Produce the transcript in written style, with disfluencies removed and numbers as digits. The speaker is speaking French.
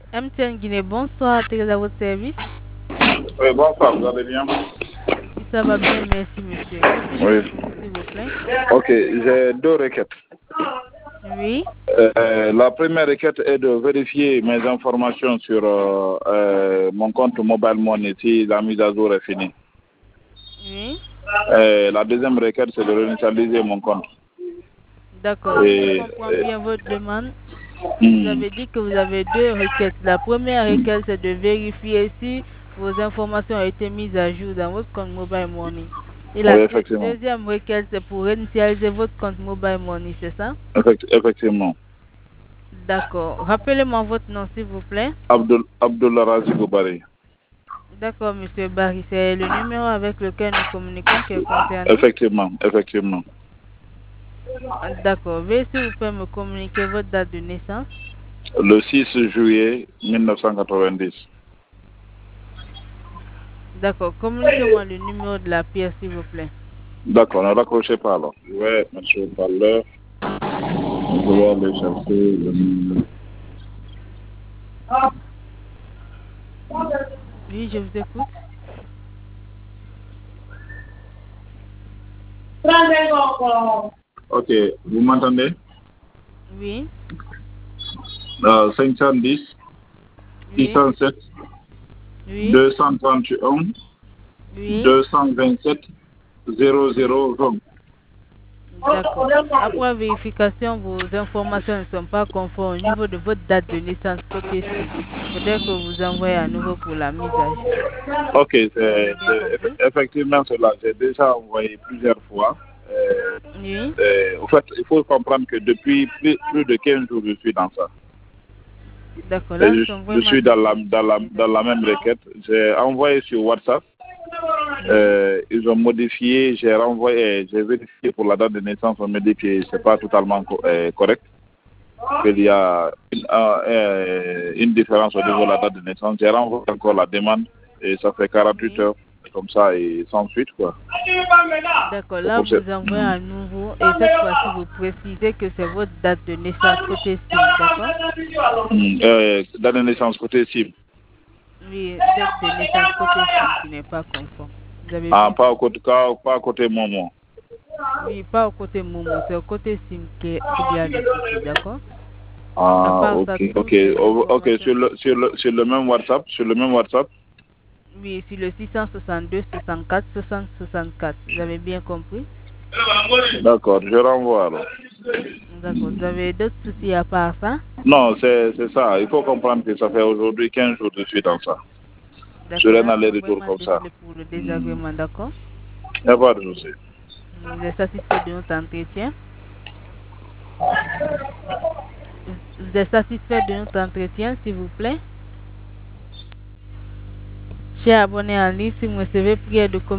MTN Guinée, bonsoir, Thérèse à votre service. Oui, bonsoir, vous allez bien? Oui, ça va bien, merci monsieur. Que puis-je Oui. faire pour vous, s'il vous plaît? Ok, j'ai deux requêtes. Oui, La première requête est de vérifier mes informations sur mon compte Mobile Money si la mise à jour est finie. oui, La deuxième requête, c'est de réinitialiser mon compte. d'accord. Si je Et, comprends bien votre demande, vous hmm, avez dit que vous avez deux requêtes. La première requête, c'est de vérifier si vos informations ont été mises à jour dans votre compte Mobile Money. Et la oui, effectivement. deuxième requête, c'est pour réinitialiser votre compte Mobile Money, c'est ça? Effectivement. D'accord. Rappelez-moi votre nom, s'il vous plaît. Abdullah Razi Goubari. D'accord, monsieur Barry, c'est le numéro avec lequel nous communiquons qui est concerné. Effectivement, effectivement. D'accord. Veuillez s'il vous plaît me communiquer votre date de naissance. Le 6 juillet 1990. D'accord. Communiquez-moi le numéro de la pièce, s'il vous plaît. D'accord, ne raccrochez pas alors. Je vais mettre sur le parleur. Je vais aller chercher le numéro. Oui, je vous écoute. Ok, vous m'entendez? Oui, 510, oui, 607, oui, 231, oui. 227, 0020. D'accord. Après vérification, vos informations ne sont pas conformes au niveau de votre date de naissance côté SIM. Faudrait que vous envoyez à nouveau pour la mise à jour. Ok, Vous avez bien compris? effectivement cela. J'ai déjà envoyé plusieurs fois. Oui. En fait, il faut comprendre que depuis plus de 15 jours, je suis dans ça. D'accord. Et Là, nous sommes je vraiment suis dans désolés pour ce dans la même désagrément. requête. J'ai envoyé sur WhatsApp. Oui. Ils ont modifié, j'ai renvoyé, j'ai vérifié pour la date de naissance, on me dit que c'est pas totalement correct, qu'il y a une différence au niveau de la date de naissance. J'ai renvoyé encore la demande et ça fait 48 Oui. heures, comme ça, et sans suite, quoi. D'accord, C'est là pour ça. vous envoyez à nouveau et cette fois-ci vous précisez que c'est votre date de naissance côté SIM, d'accord? Date de naissance côté cible. Oui, date de naissance côté SIM qui n'est pas conforme. Vous avez Ah, bien compris. pas à côté Momo. Oui, pas au côté Momo, c'est au côté SIM qu'il y a des soucis, d'accord? À Ah, part ok, ça, ok, toutes les ok, informations sont sur le même WhatsApp, sur le même WhatsApp. oui, sur le 662 64 60 64. Vous avez bien compris? D'accord, je renvoie alors. D'accord, vous avez d'autres soucis à part ça? Non, c'est ça. Il faut comprendre que ça fait aujourd'hui 15 jours que je suis dans ça. D'accord, Sur un là nous sommes aller-retour vraiment comme ça. désolés pour le désagrément, d'accord? Il n'y a pas de souci. Vous êtes satisfait de notre entretien? Vous êtes satisfait de notre entretien, s'il vous plaît? Chers abonnés en ligne, si vous recevez prière de